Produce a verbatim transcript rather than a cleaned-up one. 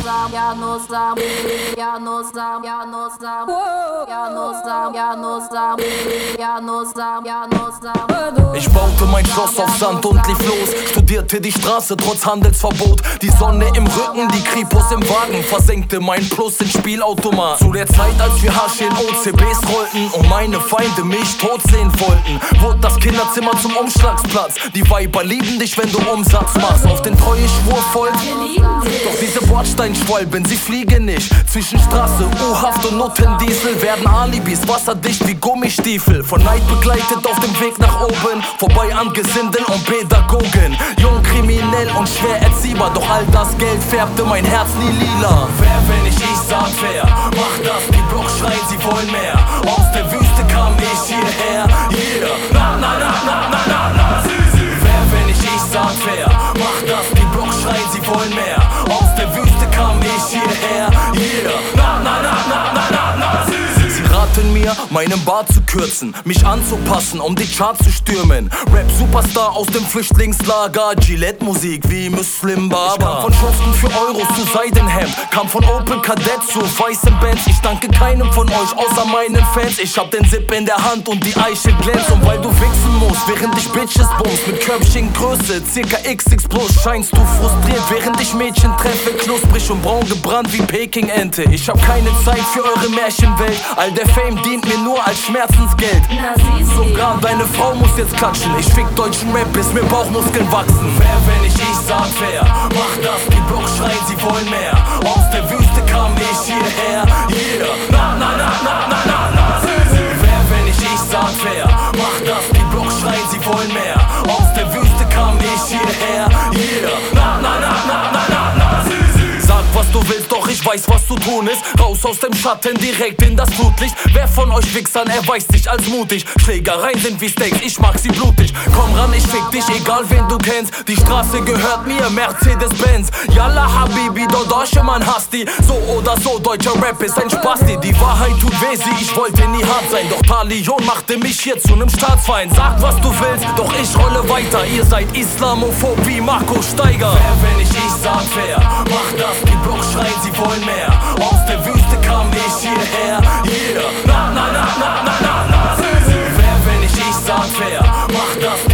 Janusam, Janusam, Janusam, Janusam, Janusam, Janusam, Janusam, Janusam. Ich baute mein Schloss auf Sand und lief los, studierte die Straße trotz Handelsverbot. Die Sonne im Rücken, die Kripos im Wagen, versenkte mein Plus in Spielautomat. Zu der Zeit, als wir Hasch in O C Bs rollten und meine Feinde mich tot sehen wollten, wurde das Kinderzimmer zum Umschlagsplatz. Die Weiber lieben dich, wenn du Umsatz machst. Auf den Treueschwur folgt, doch diese Bordsteinschwalben, sie fliegen nicht. Zwischen Straße, U-Haft und Nuttendiesel werden Alibis wasserdicht wie Gummistiefel. Von Neid begleitet auf dem Weg nach oben, vorbei an Gesindel und Pädagogen. Jung, kriminell und schwer erziehbar, doch all das Geld färbte mein Herz nie lila. Wer, wenn ich ich sag wer, mach das, die Block schreien, sie wollen mehr. Aus der Wüste kam ich hierher, yeah. Na, na, na, na, na, na, na. Wer, wenn ich ich sag wer, mach das, die Block schreien, sie wollen mehr. Aus der Wüste kam ich hierher, yeah. Na, na, na, na, na, na, na. Sie raten mir, meinen Bart zu kürzen, mich anzupassen, um die Charts zu stürmen. Rap-Superstar aus dem Flüchtlingslager, Gillette-Musik wie Muslim Baba. Ich kam von Schuften für Euros zu Seidenhemd, kam von Opel Kadett zu weißen Bands. Ich danke keinem von euch, außer meinen Fans. Ich hab den Zip in der Hand und die Eiche glänzt. Und weil du wichsen musst, während ich Bitches bumst, mit Körbchengröße, circa X X plus, scheinst du frustriert, während ich Mädchen treffe, knusprig und braun gebrannt wie Peking-Ente. Ich hab keine Zeit für eure Märchenwelt, all der Fame dient mir nur als Schmerzensgeld. Sogar deine Frau muss jetzt klatschen, ich fick deutschen Rap, bis mir Bauchmuskeln wachsen. Wer, wenn ich ich sag wer, mach das, die Block schreien, sie wollen mehr. Aus der Wüste kam ich hierher, yeah. Na, na, na, na, na, na, na. Wer, wenn ich ich sag wer, mach das, die Block schreien, sie wollen mehr. Aus der Wüste kam ich hierher, yeah. Na, na, na, na, na, na, na. Sag, was du willst, doch ich weiß, was zu tun ist. Raus aus dem Schatten, direkt in das Flutlicht. Wer von euch Wichsern erweist sich als mutig? Schlägereien sind wie Steaks, ich mag sie blutig. Komm ran, ich fick dich, egal wen du kennst. Die Straße gehört mir, Mercedes-Benz. Yalla Habibi, Dodosche, man hasst die. So oder so, deutscher Rap ist ein Spasti. Die Wahrheit tut weh, sie, ich wollte nie hart sein. Doch Talion machte mich hier zu nem Staatsfeind. Sag, was du willst, doch ich rolle weiter. Ihr seid Islamophob wie Marco Steiger. Wer, wenn ich ich sag wer, mach das, die Block schreien, sie wollen mehr. Aus der Wüste kam ich hierher, yeah. Na, na, na, na, na, na, na. Wer, wenn ich ich sag wer, mach das,